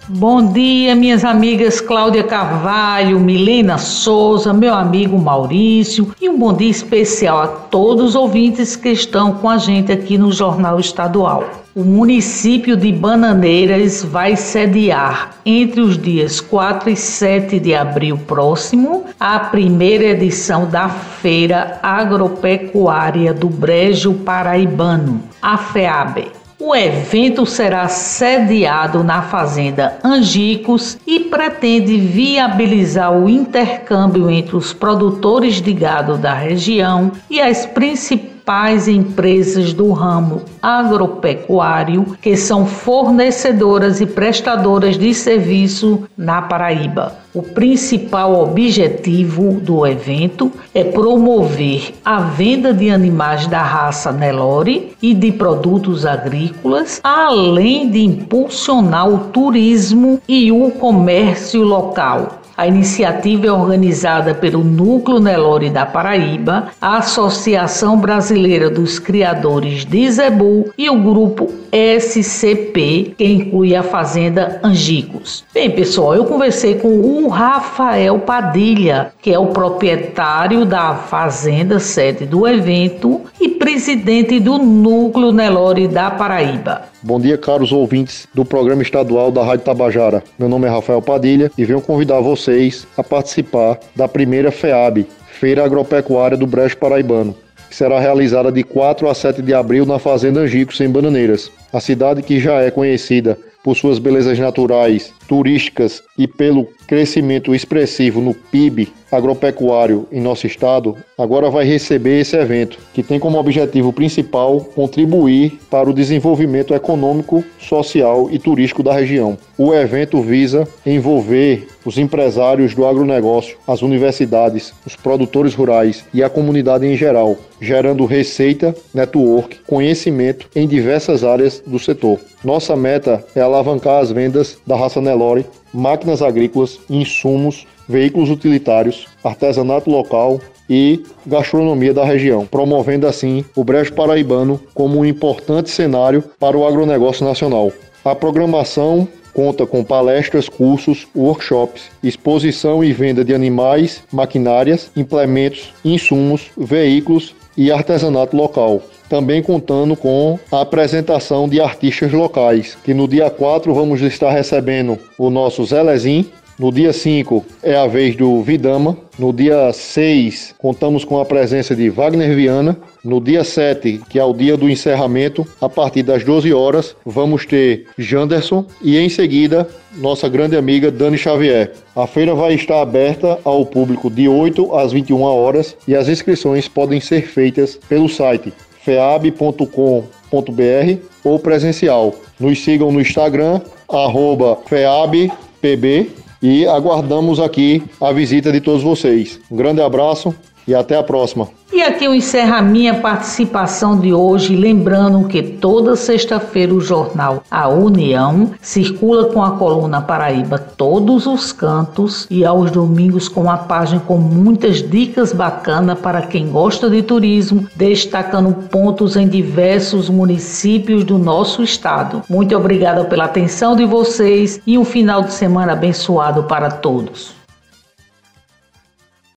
Bom dia, minhas amigas Cláudia Carvalho, Milena Souza, meu amigo Maurício, e um bom dia especial a todos os ouvintes que estão com a gente aqui no Jornal Estadual. O município de Bananeiras vai sediar entre os dias 4 e 7 de abril próximo a primeira edição da Feira Agropecuária do Brejo Paraibano, a FEAB. O evento será sediado na Fazenda Angicos e pretende viabilizar o intercâmbio entre os produtores de gado da região e as principais empresas do ramo agropecuário, que são fornecedoras e prestadoras de serviço na Paraíba. O principal objetivo do evento é promover a venda de animais da raça Nelore e de produtos agrícolas, além de impulsionar o turismo e o comércio local. A iniciativa é organizada pelo Núcleo Nelore da Paraíba, a Associação Brasileira dos Criadores de Zebu e o Grupo SCP, que inclui a Fazenda Angicos. Bem, pessoal, eu conversei com o Rafael Padilha, que é o proprietário da fazenda sede do evento e presidente do Núcleo Nelore da Paraíba. Bom dia, caros ouvintes do programa estadual da Rádio Tabajara. Meu nome é Rafael Padilha e venho convidar vocês a participar da primeira FEAB, Feira Agropecuária do Brejo Paraibano, que será realizada de 4 a 7 de abril na Fazenda Angicos, em Bananeiras. A cidade, que já é conhecida por suas belezas naturais, turísticas e pelo crescimento expressivo no PIB agropecuário em nosso estado, agora vai receber esse evento, que tem como objetivo principal contribuir para o desenvolvimento econômico, social e turístico da região. O evento visa envolver os empresários do agronegócio, as universidades, os produtores rurais e a comunidade em geral, gerando receita, network, conhecimento em diversas áreas do setor. Nossa meta é alavancar as vendas da raça Nelore, máquinas agrícolas, insumos, veículos utilitários, artesanato local e gastronomia da região, promovendo assim o Brejo Paraibano como um importante cenário para o agronegócio nacional. A programação conta com palestras, cursos, workshops, exposição e venda de animais, maquinárias, implementos, insumos, veículos e artesanato local. Também contando com a apresentação de artistas locais, que no dia 4 vamos estar recebendo o nosso Zelezinho. No dia 5 é a vez do Vidama. No dia 6 contamos com a presença de Wagner Viana. No dia 7, que é o dia do encerramento, a partir das 12 horas, vamos ter Janderson e em seguida nossa grande amiga Dani Xavier. A feira vai estar aberta ao público de 8 às 21 horas e as inscrições podem ser feitas pelo site feab.com.br ou presencial. Nos sigam no Instagram, @feabpb, e aguardamos aqui a visita de todos vocês. Um grande abraço e até a próxima. E aqui eu encerro a minha participação de hoje, lembrando que toda sexta-feira o jornal A União circula com a coluna Paraíba Todos os Cantos e aos domingos com a página com muitas dicas bacanas para quem gosta de turismo, destacando pontos em diversos municípios do nosso estado. Muito obrigada pela atenção de vocês e um final de semana abençoado para todos.